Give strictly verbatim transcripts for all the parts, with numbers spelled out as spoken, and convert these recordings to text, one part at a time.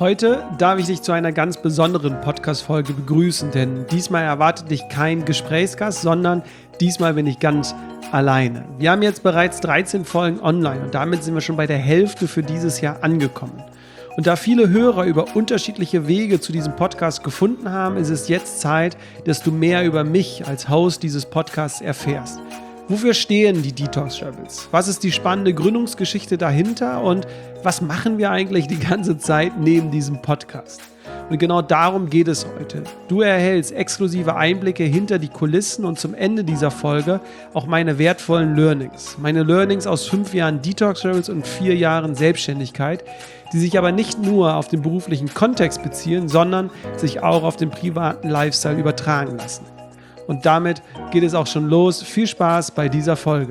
Heute darf ich dich zu einer ganz besonderen Podcast-Folge begrüßen, denn diesmal erwartet dich kein Gesprächsgast, sondern diesmal bin ich ganz alleine. Wir haben jetzt bereits dreizehn Folgen online und damit sind wir schon bei der Hälfte für dieses Jahr angekommen. Und da viele Hörer über unterschiedliche Wege zu diesem Podcast gefunden haben, ist es jetzt Zeit, dass du mehr über mich als Host dieses Podcasts erfährst. Wofür stehen die Detox Rebels? Was ist die spannende Gründungsgeschichte dahinter und was machen wir eigentlich die ganze Zeit neben diesem Podcast? Und genau darum geht es heute. Du erhältst exklusive Einblicke hinter die Kulissen und zum Ende dieser Folge auch meine wertvollen Learnings. Meine Learnings aus fünf Jahren Detox Rebels und vier Jahren Selbstständigkeit, die sich aber nicht nur auf den beruflichen Kontext beziehen, sondern sich auch auf den privaten Lifestyle übertragen lassen. Und damit geht es auch schon los. Viel Spaß bei dieser Folge.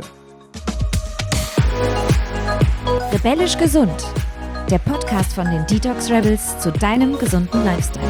Rebellisch gesund. Der Podcast von den Detox Rebels zu deinem gesunden Lifestyle.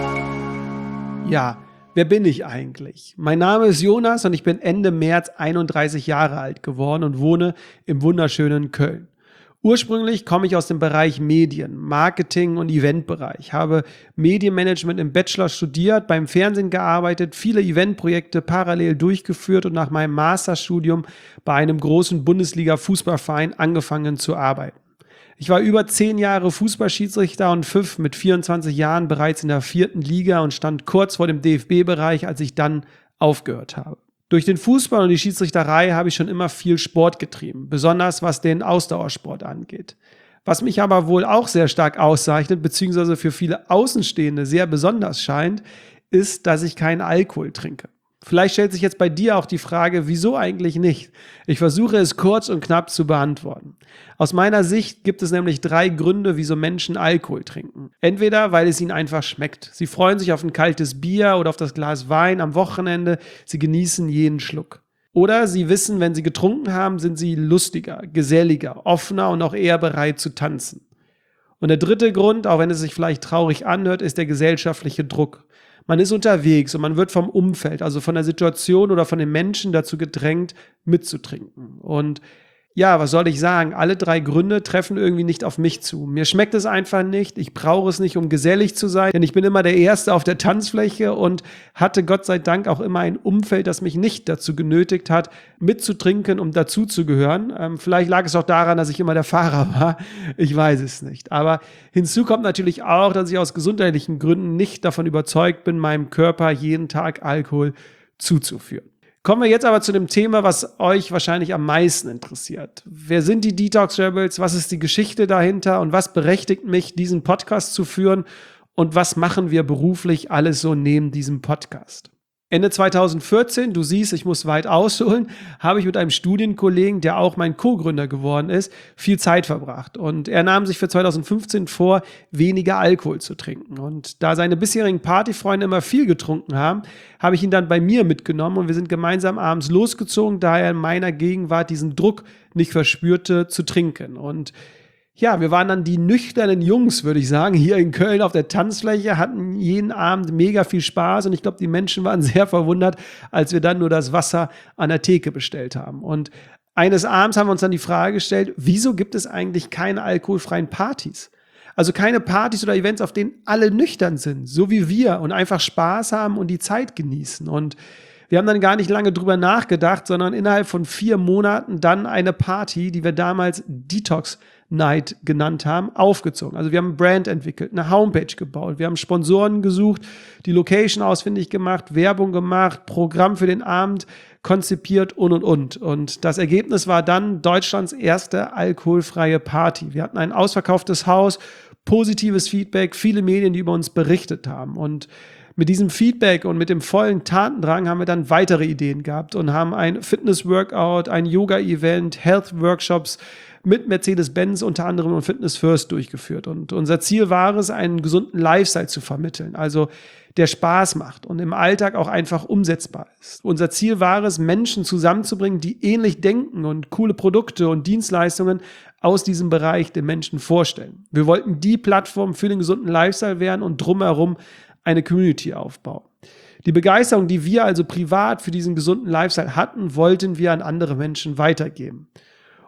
Ja, wer bin ich eigentlich? Mein Name ist Jonas und ich bin Ende März einunddreißig Jahre alt geworden und wohne im wunderschönen Köln. Ursprünglich komme ich aus dem Bereich Medien, Marketing und Eventbereich, habe Medienmanagement im Bachelor studiert, beim Fernsehen gearbeitet, viele Eventprojekte parallel durchgeführt und nach meinem Masterstudium bei einem großen Bundesliga-Fußballverein angefangen zu arbeiten. Ich war über zehn Jahre Fußballschiedsrichter und pfiff mit vierundzwanzig Jahren bereits in der vierten Liga und stand kurz vor dem D F B-Bereich, als ich dann aufgehört habe. Durch den Fußball und die Schiedsrichterei habe ich schon immer viel Sport getrieben, besonders was den Ausdauersport angeht. Was mich aber wohl auch sehr stark auszeichnet, beziehungsweise für viele Außenstehende sehr besonders scheint, ist, dass ich keinen Alkohol trinke. Vielleicht stellt sich jetzt bei dir auch die Frage, wieso eigentlich nicht? Ich versuche es kurz und knapp zu beantworten. Aus meiner Sicht gibt es nämlich drei Gründe, wieso Menschen Alkohol trinken. Entweder, weil es ihnen einfach schmeckt. Sie freuen sich auf ein kaltes Bier oder auf das Glas Wein am Wochenende. Sie genießen jeden Schluck. Oder sie wissen, wenn sie getrunken haben, sind sie lustiger, geselliger, offener und auch eher bereit zu tanzen. Und der dritte Grund, auch wenn es sich vielleicht traurig anhört, ist der gesellschaftliche Druck. Man ist unterwegs und man wird vom Umfeld, also von der Situation oder von den Menschen dazu gedrängt, mitzutrinken. Und ja, was soll ich sagen? Alle drei Gründe treffen irgendwie nicht auf mich zu. Mir schmeckt es einfach nicht. Ich brauche es nicht, um gesellig zu sein, denn ich bin immer der Erste auf der Tanzfläche und hatte Gott sei Dank auch immer ein Umfeld, das mich nicht dazu genötigt hat, mitzutrinken, um dazuzugehören. Ähm, vielleicht lag es auch daran, dass ich immer der Fahrer war. Ich weiß es nicht. Aber hinzu kommt natürlich auch, dass ich aus gesundheitlichen Gründen nicht davon überzeugt bin, meinem Körper jeden Tag Alkohol zuzuführen. Kommen wir jetzt aber zu dem Thema, was euch wahrscheinlich am meisten interessiert. Wer sind die Detox Rebels? Was ist die Geschichte dahinter? Und was berechtigt mich, diesen Podcast zu führen? Und was machen wir beruflich alles so neben diesem Podcast? Ende zweitausendvierzehn, du siehst, ich muss weit ausholen, habe ich mit einem Studienkollegen, der auch mein Co-Gründer geworden ist, viel Zeit verbracht. Und er nahm sich für zweitausendfünfzehn vor, weniger Alkohol zu trinken. Und da seine bisherigen Partyfreunde immer viel getrunken haben, habe ich ihn dann bei mir mitgenommen und wir sind gemeinsam abends losgezogen, da er in meiner Gegenwart diesen Druck nicht verspürte, zu trinken. Und ja, wir waren dann die nüchternen Jungs, würde ich sagen, hier in Köln auf der Tanzfläche, hatten jeden Abend mega viel Spaß und ich glaube, die Menschen waren sehr verwundert, als wir dann nur das Wasser an der Theke bestellt haben. Und eines Abends haben wir uns dann die Frage gestellt, wieso gibt es eigentlich keine alkoholfreien Partys? Also keine Partys oder Events, auf denen alle nüchtern sind, so wie wir und einfach Spaß haben und die Zeit genießen. Und wir haben dann gar nicht lange drüber nachgedacht, sondern innerhalb von vier Monaten dann eine Party, die wir damals Detox Night genannt haben, aufgezogen. Also wir haben ein Brand entwickelt, eine Homepage gebaut, wir haben Sponsoren gesucht, die Location ausfindig gemacht, Werbung gemacht, Programm für den Abend konzipiert und und und. Und das Ergebnis war dann Deutschlands erste alkoholfreie Party. Wir hatten ein ausverkauftes Haus, positives Feedback, viele Medien, die über uns berichtet haben. Und mit diesem Feedback und mit dem vollen Tatendrang haben wir dann weitere Ideen gehabt und haben ein Fitness-Workout, ein Yoga-Event, Health-Workshops mit Mercedes-Benz unter anderem und Fitness First durchgeführt. Und unser Ziel war es, einen gesunden Lifestyle zu vermitteln, also der Spaß macht und im Alltag auch einfach umsetzbar ist. Unser Ziel war es, Menschen zusammenzubringen, die ähnlich denken und coole Produkte und Dienstleistungen aus diesem Bereich den Menschen vorstellen. Wir wollten die Plattform für den gesunden Lifestyle werden und drumherum eine Community aufbauen. Die Begeisterung, die wir also privat für diesen gesunden Lifestyle hatten, wollten wir an andere Menschen weitergeben.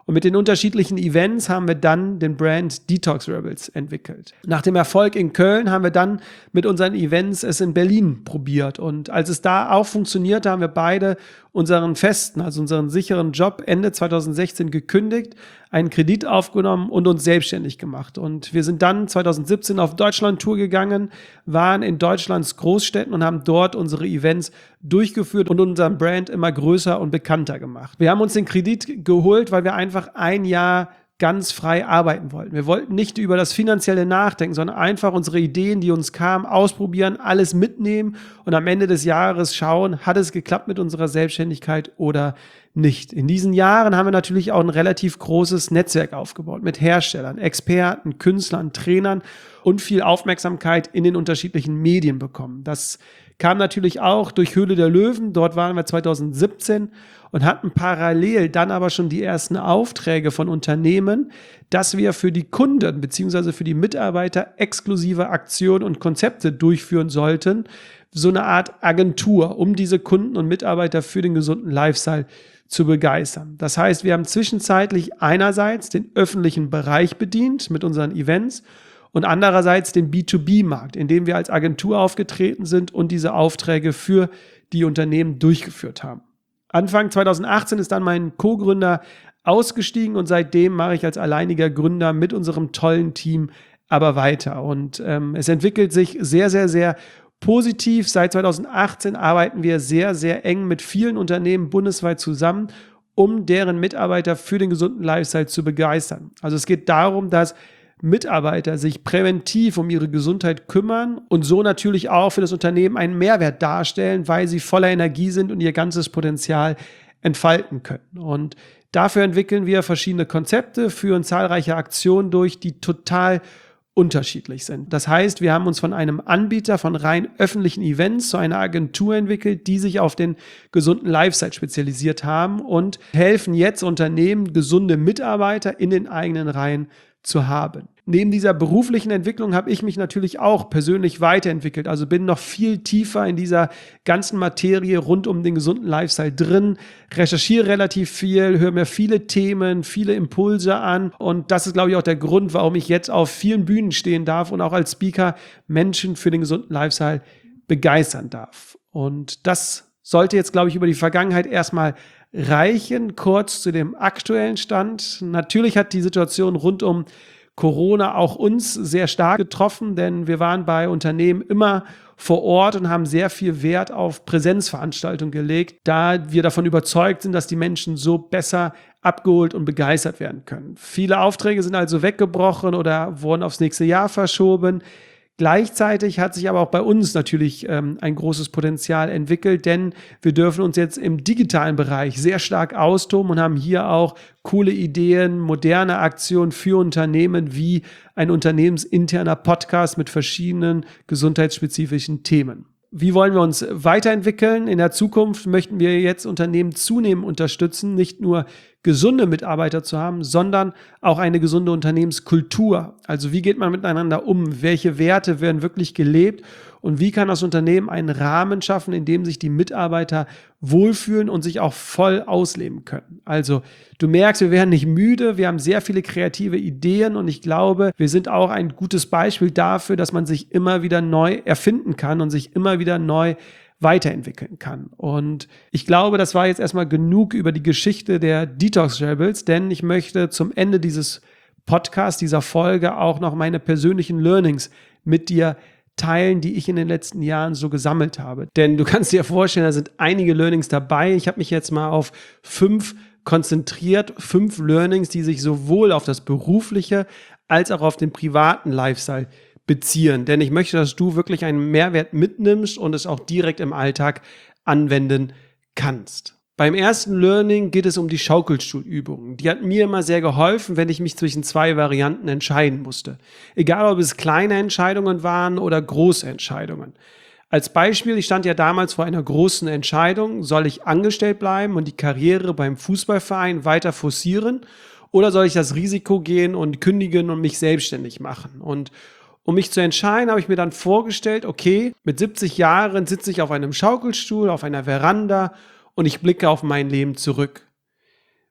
Und mit den unterschiedlichen Events haben wir dann den Brand Detox Rebels entwickelt. Nach dem Erfolg in Köln haben wir dann mit unseren Events es in Berlin probiert. Und als es da auch funktionierte, haben wir beide unseren festen, also unseren sicheren Job Ende zwanzig sechzehn gekündigt, einen Kredit aufgenommen und uns selbstständig gemacht. Und wir sind dann zwanzig siebzehn auf Deutschland-Tour gegangen, waren in Deutschlands Großstädten und haben dort unsere Events durchgeführt und unseren Brand immer größer und bekannter gemacht. Wir haben uns den Kredit geholt, weil wir einfach ein Jahr ganz frei arbeiten wollten. Wir wollten nicht über das Finanzielle nachdenken, sondern einfach unsere Ideen, die uns kamen, ausprobieren, alles mitnehmen und am Ende des Jahres schauen, hat es geklappt mit unserer Selbstständigkeit oder nicht. In diesen Jahren haben wir natürlich auch ein relativ großes Netzwerk aufgebaut mit Herstellern, Experten, Künstlern, Trainern und viel Aufmerksamkeit in den unterschiedlichen Medien bekommen. Das kam natürlich auch durch Höhle der Löwen. Dort waren wir zwanzig siebzehn und hatten parallel dann aber schon die ersten Aufträge von Unternehmen, dass wir für die Kunden bzw. für die Mitarbeiter exklusive Aktionen und Konzepte durchführen sollten. So eine Art Agentur, um diese Kunden und Mitarbeiter für den gesunden Lifestyle zu begeistern. Das heißt, wir haben zwischenzeitlich einerseits den öffentlichen Bereich bedient mit unseren Events und andererseits den B zwei B-Markt, in dem wir als Agentur aufgetreten sind und diese Aufträge für die Unternehmen durchgeführt haben. Anfang zwanzig achtzehn ist dann mein Co-Gründer ausgestiegen und seitdem mache ich als alleiniger Gründer mit unserem tollen Team aber weiter. Und ähm, es entwickelt sich sehr, sehr, sehr positiv. Seit zwanzig achtzehn arbeiten wir sehr, sehr eng mit vielen Unternehmen bundesweit zusammen, um deren Mitarbeiter für den gesunden Lifestyle zu begeistern. Also es geht darum, dass Mitarbeiter sich präventiv um ihre Gesundheit kümmern und so natürlich auch für das Unternehmen einen Mehrwert darstellen, weil sie voller Energie sind und ihr ganzes Potenzial entfalten können. Und dafür entwickeln wir verschiedene Konzepte, führen zahlreiche Aktionen durch, die total unterschiedlich sind. Das heißt, wir haben uns von einem Anbieter von rein öffentlichen Events zu einer Agentur entwickelt, die sich auf den gesunden Lifestyle spezialisiert haben und helfen jetzt Unternehmen, gesunde Mitarbeiter in den eigenen Reihen zu haben. Neben dieser beruflichen Entwicklung habe ich mich natürlich auch persönlich weiterentwickelt, also bin noch viel tiefer in dieser ganzen Materie rund um den gesunden Lifestyle drin, recherchiere relativ viel, höre mir viele Themen, viele Impulse an und das ist, glaube ich, auch der Grund, warum ich jetzt auf vielen Bühnen stehen darf und auch als Speaker Menschen für den gesunden Lifestyle begeistern darf. Und das sollte jetzt, glaube ich, über die Vergangenheit erstmal reichen. Kurz zu dem aktuellen Stand. Natürlich hat die Situation rund um Corona auch uns sehr stark getroffen, denn wir waren bei Unternehmen immer vor Ort und haben sehr viel Wert auf Präsenzveranstaltungen gelegt, da wir davon überzeugt sind, dass die Menschen so besser abgeholt und begeistert werden können. Viele Aufträge sind also weggebrochen oder wurden aufs nächste Jahr verschoben. Gleichzeitig hat sich aber auch bei uns natürlich ähm, ein großes Potenzial entwickelt, denn wir dürfen uns jetzt im digitalen Bereich sehr stark austoben und haben hier auch coole Ideen, moderne Aktionen für Unternehmen wie ein unternehmensinterner Podcast mit verschiedenen gesundheitsspezifischen Themen. Wie wollen wir uns weiterentwickeln? In der Zukunft möchten wir jetzt Unternehmen zunehmend unterstützen, nicht nur gesunde Mitarbeiter zu haben, sondern auch eine gesunde Unternehmenskultur. Also wie geht man miteinander um? Welche Werte werden wirklich gelebt? Und wie kann das Unternehmen einen Rahmen schaffen, in dem sich die Mitarbeiter wohlfühlen und sich auch voll ausleben können? Also du merkst, wir werden nicht müde, wir haben sehr viele kreative Ideen und ich glaube, wir sind auch ein gutes Beispiel dafür, dass man sich immer wieder neu erfinden kann und sich immer wieder neu weiterentwickeln kann. Und ich glaube, das war jetzt erstmal genug über die Geschichte der Detox Rebels, denn ich möchte zum Ende dieses Podcasts, dieser Folge auch noch meine persönlichen Learnings mit dir teilen, die ich in den letzten Jahren so gesammelt habe. Denn du kannst dir vorstellen, da sind einige Learnings dabei. Ich habe mich jetzt mal auf fünf konzentriert, fünf Learnings, die sich sowohl auf das berufliche als auch auf den privaten Lifestyle beziehen. Denn ich möchte, dass du wirklich einen Mehrwert mitnimmst und es auch direkt im Alltag anwenden kannst. Beim ersten Learning geht es um die Schaukelstuhlübungen. Die hat mir immer sehr geholfen, wenn ich mich zwischen zwei Varianten entscheiden musste. Egal, ob es kleine Entscheidungen waren oder große Entscheidungen. Als Beispiel, ich stand ja damals vor einer großen Entscheidung, soll ich angestellt bleiben und die Karriere beim Fußballverein weiter forcieren oder soll ich das Risiko gehen und kündigen und mich selbstständig machen? Und um mich zu entscheiden, habe ich mir dann vorgestellt, okay, mit siebzig Jahren sitze ich auf einem Schaukelstuhl, auf einer Veranda und ich blicke auf mein Leben zurück.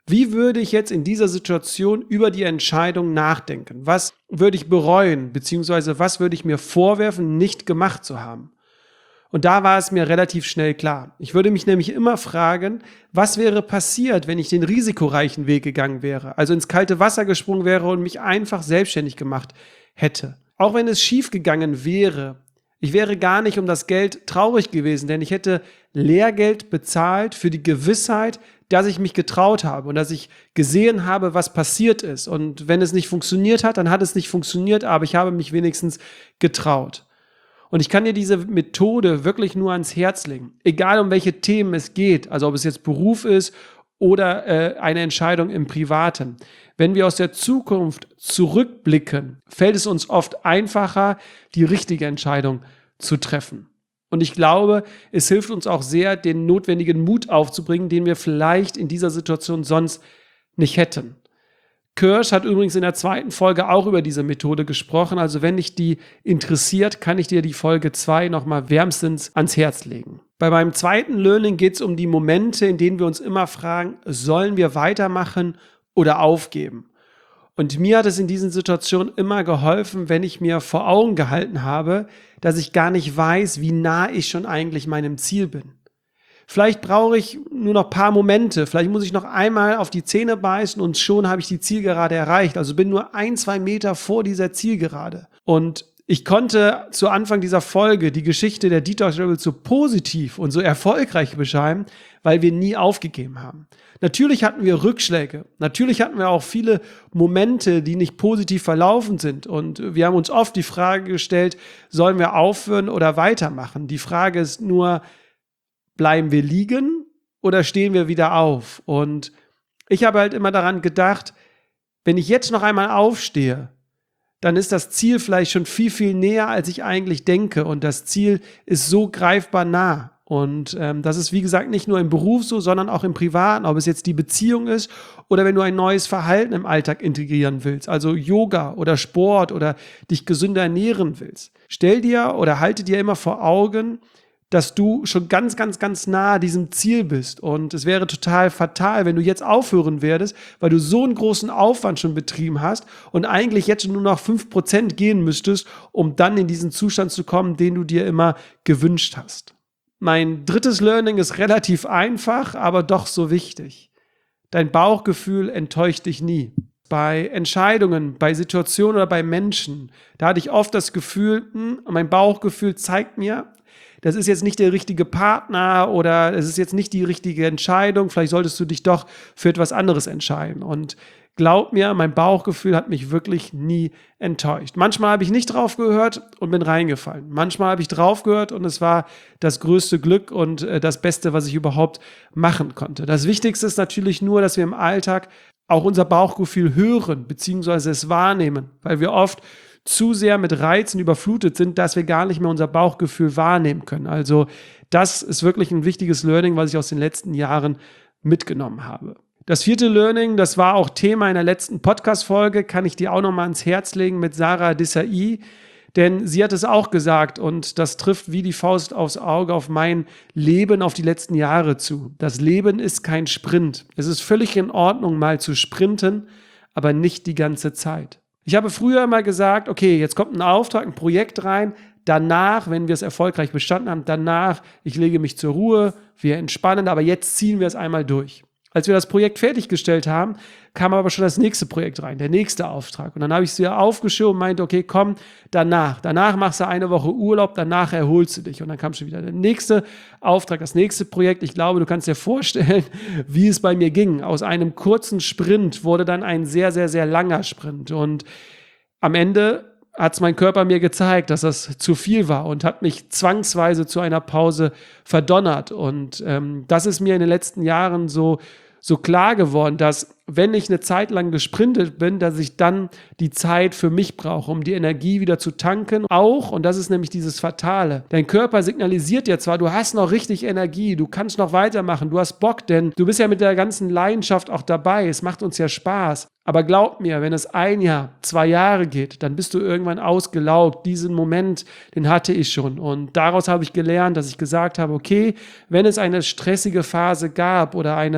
Wie würde ich jetzt in dieser Situation über die Entscheidung nachdenken? Was würde ich bereuen, beziehungsweise was würde ich mir vorwerfen, nicht gemacht zu haben? Und da war es mir relativ schnell klar. Ich würde mich nämlich immer fragen, was wäre passiert, wenn ich den risikoreichen Weg gegangen wäre, also ins kalte Wasser gesprungen wäre und mich einfach selbstständig gemacht hätte. Auch wenn es schief gegangen wäre, ich wäre gar nicht um das Geld traurig gewesen, denn ich hätte Lehrgeld bezahlt für die Gewissheit, dass ich mich getraut habe und dass ich gesehen habe, was passiert ist. Und wenn es nicht funktioniert hat, dann hat es nicht funktioniert, aber ich habe mich wenigstens getraut. Und ich kann dir diese Methode wirklich nur ans Herz legen, egal um welche Themen es geht, also ob es jetzt Beruf ist oder äh, eine Entscheidung im Privaten. Wenn wir aus der Zukunft zurückblicken, fällt es uns oft einfacher, die richtige Entscheidung zu treffen. Und ich glaube, es hilft uns auch sehr, den notwendigen Mut aufzubringen, den wir vielleicht in dieser Situation sonst nicht hätten. Kirsch hat übrigens in der zweiten Folge auch über diese Methode gesprochen. Also wenn dich die interessiert, kann ich dir die Folge zwei nochmal wärmstens ans Herz legen. Bei meinem zweiten Learning geht es um die Momente, in denen wir uns immer fragen, sollen wir weitermachen oder aufgeben? Und mir hat es in diesen Situationen immer geholfen, wenn ich mir vor Augen gehalten habe, dass ich gar nicht weiß, wie nah ich schon eigentlich meinem Ziel bin. Vielleicht brauche ich nur noch ein paar Momente, vielleicht muss ich noch einmal auf die Zähne beißen und schon habe ich die Zielgerade erreicht. Also bin nur ein, zwei Meter vor dieser Zielgerade. Und ich konnte zu Anfang dieser Folge die Geschichte der Detox Rebels so positiv und so erfolgreich beschreiben, weil wir nie aufgegeben haben. Natürlich hatten wir Rückschläge, natürlich hatten wir auch viele Momente, die nicht positiv verlaufen sind und wir haben uns oft die Frage gestellt, sollen wir aufhören oder weitermachen? Die Frage ist nur, bleiben wir liegen oder stehen wir wieder auf? Und ich habe halt immer daran gedacht, wenn ich jetzt noch einmal aufstehe, dann ist das Ziel vielleicht schon viel, viel näher, als ich eigentlich denke. Und das Ziel ist so greifbar nah. Und ähm, das ist, wie gesagt, nicht nur im Beruf so, sondern auch im Privaten, ob es jetzt die Beziehung ist oder wenn du ein neues Verhalten im Alltag integrieren willst, also Yoga oder Sport oder dich gesünder ernähren willst. Stell dir oder halte dir immer vor Augen, dass du schon ganz, ganz, ganz nah diesem Ziel bist. Und es wäre total fatal, wenn du jetzt aufhören würdest, weil du so einen großen Aufwand schon betrieben hast und eigentlich jetzt schon nur noch fünf Prozent gehen müsstest, um dann in diesen Zustand zu kommen, den du dir immer gewünscht hast. Mein drittes Learning ist relativ einfach, aber doch so wichtig. Dein Bauchgefühl enttäuscht dich nie. Bei Entscheidungen, bei Situationen oder bei Menschen, da hatte ich oft das Gefühl, hm, mein Bauchgefühl zeigt mir, das ist jetzt nicht der richtige Partner oder es ist jetzt nicht die richtige Entscheidung, vielleicht solltest du dich doch für etwas anderes entscheiden. Und glaub mir, mein Bauchgefühl hat mich wirklich nie enttäuscht. Manchmal habe ich nicht drauf gehört und bin reingefallen. Manchmal habe ich drauf gehört und es war das größte Glück und äh, das Beste, was ich überhaupt machen konnte. Das Wichtigste ist natürlich nur, dass wir im Alltag auch unser Bauchgefühl hören bzw. es wahrnehmen, weil wir oft zu sehr mit Reizen überflutet sind, dass wir gar nicht mehr unser Bauchgefühl wahrnehmen können. Also das ist wirklich ein wichtiges Learning, was ich aus den letzten Jahren mitgenommen habe. Das vierte Learning, das war auch Thema in der letzten Podcast-Folge, kann ich dir auch nochmal ans Herz legen mit Sarah Desai, denn sie hat es auch gesagt und das trifft wie die Faust aufs Auge auf mein Leben, auf die letzten Jahre zu. Das Leben ist kein Sprint. Es ist völlig in Ordnung, mal zu sprinten, aber nicht die ganze Zeit. Ich habe früher immer gesagt, okay, jetzt kommt ein Auftrag, ein Projekt rein, danach, wenn wir es erfolgreich bestanden haben, danach, ich lege mich zur Ruhe, wir entspannen, aber jetzt ziehen wir es einmal durch. Als wir das Projekt fertiggestellt haben, kam aber schon das nächste Projekt rein, der nächste Auftrag. Und dann habe ich es wieder aufgeschoben und meinte, okay, komm, danach. Danach machst du eine Woche Urlaub, danach erholst du dich. Und dann kam schon wieder der nächste Auftrag, das nächste Projekt. Ich glaube, du kannst dir vorstellen, wie es bei mir ging. Aus einem kurzen Sprint wurde dann ein sehr, sehr, sehr langer Sprint. Und am Ende hat es mein Körper mir gezeigt, dass das zu viel war und hat mich zwangsweise zu einer Pause verdonnert. Und ähm, das ist mir in den letzten Jahren so so klar geworden, dass wenn ich eine Zeit lang gesprintet bin, dass ich dann die Zeit für mich brauche, um die Energie wieder zu tanken. Auch, und das ist nämlich dieses Fatale, dein Körper signalisiert dir zwar, du hast noch richtig Energie, du kannst noch weitermachen, du hast Bock, denn du bist ja mit der ganzen Leidenschaft auch dabei, es macht uns ja Spaß. Aber glaub mir, wenn es ein Jahr, zwei Jahre geht, dann bist du irgendwann ausgelaugt. Diesen Moment, den hatte ich schon. Und daraus habe ich gelernt, dass ich gesagt habe, okay, wenn es eine stressige Phase gab oder eine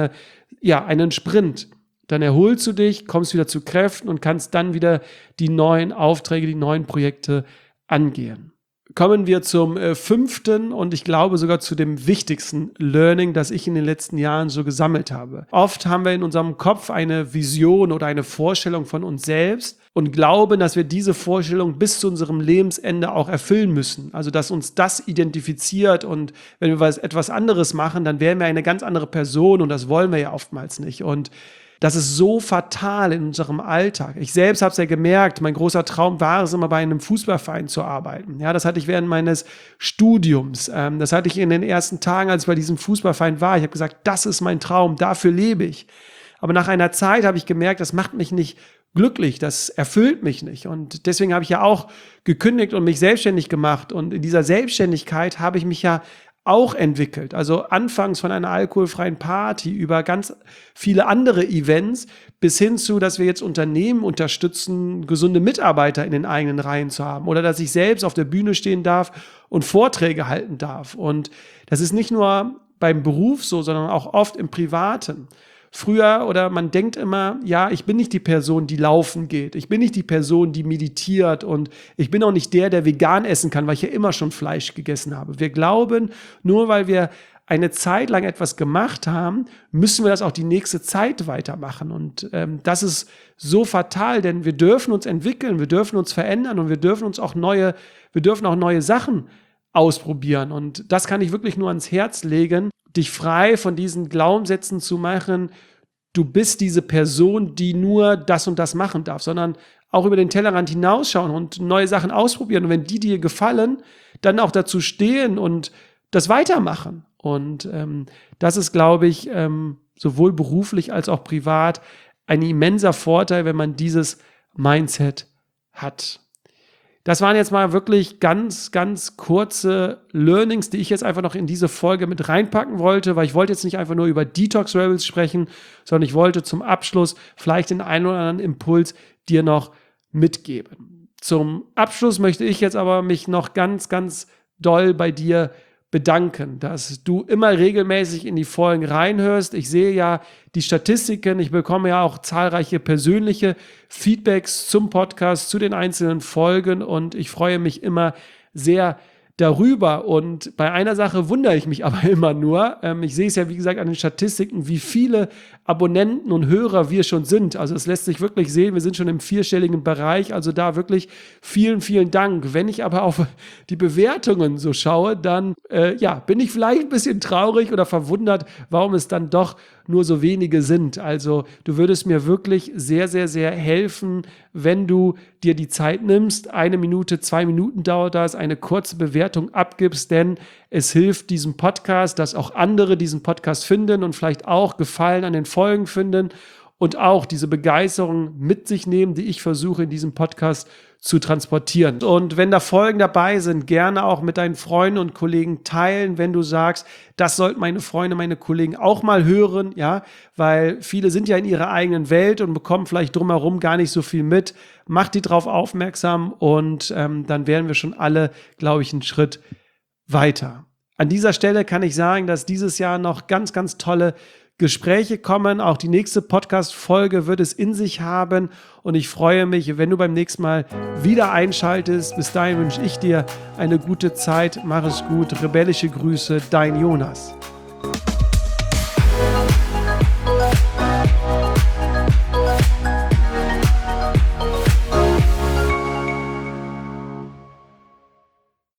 ja, einen Sprint. Dann erholst du dich, kommst wieder zu Kräften und kannst dann wieder die neuen Aufträge, die neuen Projekte angehen. Kommen wir zum äh, fünften und ich glaube sogar zu dem wichtigsten Learning, das ich in den letzten Jahren so gesammelt habe. Oft haben wir in unserem Kopf eine Vision oder eine Vorstellung von uns selbst und glauben, dass wir diese Vorstellung bis zu unserem Lebensende auch erfüllen müssen. Also dass uns das identifiziert und wenn wir was, etwas anderes machen, dann wären wir eine ganz andere Person und das wollen wir ja oftmals nicht. Und das ist so fatal in unserem Alltag. Ich selbst habe es ja gemerkt, mein großer Traum war es immer, bei einem Fußballverein zu arbeiten. Ja, das hatte ich während meines Studiums. Ähm, das hatte ich in den ersten Tagen, als ich bei diesem Fußballverein war. Ich habe gesagt, das ist mein Traum, dafür lebe ich. Aber nach einer Zeit habe ich gemerkt, das macht mich nicht glücklich, das erfüllt mich nicht. Und deswegen habe ich ja auch gekündigt und mich selbstständig gemacht. Und in dieser Selbstständigkeit habe ich mich ja auch entwickelt. Also anfangs von einer alkoholfreien Party über ganz viele andere Events bis hin zu, dass wir jetzt Unternehmen unterstützen, gesunde Mitarbeiter in den eigenen Reihen zu haben oder dass ich selbst auf der Bühne stehen darf und Vorträge halten darf. Und das ist nicht nur beim Beruf so, sondern auch oft im Privaten. Früher oder man denkt immer, ja, ich bin nicht die Person, die laufen geht. Ich bin nicht die Person, die meditiert und ich bin auch nicht der, der vegan essen kann, weil ich ja immer schon Fleisch gegessen habe. Wir glauben, nur weil wir eine Zeit lang etwas gemacht haben, müssen wir das auch die nächste Zeit weitermachen. Und ähm, das ist so fatal, denn wir dürfen uns entwickeln, wir dürfen uns verändern und wir dürfen uns auch neue, wir dürfen auch neue Sachen ausprobieren. Und das kann ich wirklich nur ans Herz legen, dich frei von diesen Glaubenssätzen zu machen, du bist diese Person, die nur das und das machen darf, sondern auch über den Tellerrand hinausschauen und neue Sachen ausprobieren. Und wenn die dir gefallen, dann auch dazu stehen und das weitermachen. Und ähm, das ist, glaube ich, ähm, sowohl beruflich als auch privat ein immenser Vorteil, wenn man dieses Mindset hat. Das waren jetzt mal wirklich ganz, ganz kurze Learnings, die ich jetzt einfach noch in diese Folge mit reinpacken wollte, weil ich wollte jetzt nicht einfach nur über Detox Rebels sprechen, sondern ich wollte zum Abschluss vielleicht den einen oder anderen Impuls dir noch mitgeben. Zum Abschluss möchte ich jetzt aber mich noch ganz, ganz doll bei dir bedanken, dass du immer regelmäßig in die Folgen reinhörst. Ich sehe ja die Statistiken, ich bekomme ja auch zahlreiche persönliche Feedbacks zum Podcast, zu den einzelnen Folgen und ich freue mich immer sehr darüber. Und bei einer Sache wundere ich mich aber immer nur. Ähm, ich sehe es ja, wie gesagt, an den Statistiken, wie viele Abonnenten und Hörer wir schon sind. Also es lässt sich wirklich sehen, wir sind schon im vierstelligen Bereich. Also da wirklich vielen, vielen Dank. Wenn ich aber auf die Bewertungen so schaue, dann äh, ja, bin ich vielleicht ein bisschen traurig oder verwundert, warum es dann doch nur so wenige sind. Also du würdest mir wirklich sehr, sehr, sehr helfen, wenn du dir die Zeit nimmst. Eine Minute, zwei Minuten dauert das, eine kurze Bewertung abgibst, denn es hilft diesem Podcast, dass auch andere diesen Podcast finden und vielleicht auch Gefallen an den Folgen finden und auch diese Begeisterung mit sich nehmen, die ich versuche in diesem Podcast zu transportieren. Und wenn da Folgen dabei sind, gerne auch mit deinen Freunden und Kollegen teilen, wenn du sagst, das sollten meine Freunde, meine Kollegen auch mal hören, ja, weil viele sind ja in ihrer eigenen Welt und bekommen vielleicht drumherum gar nicht so viel mit. Mach die drauf aufmerksam und ähm, dann wären wir schon alle, glaube ich, einen Schritt weiter. An dieser Stelle kann ich sagen, dass dieses Jahr noch ganz, ganz tolle Gespräche kommen. Auch die nächste Podcast-Folge wird es in sich haben und ich freue mich, wenn du beim nächsten Mal wieder einschaltest. Bis dahin wünsche ich dir eine gute Zeit. Mach es gut. Rebellische Grüße, dein Jonas.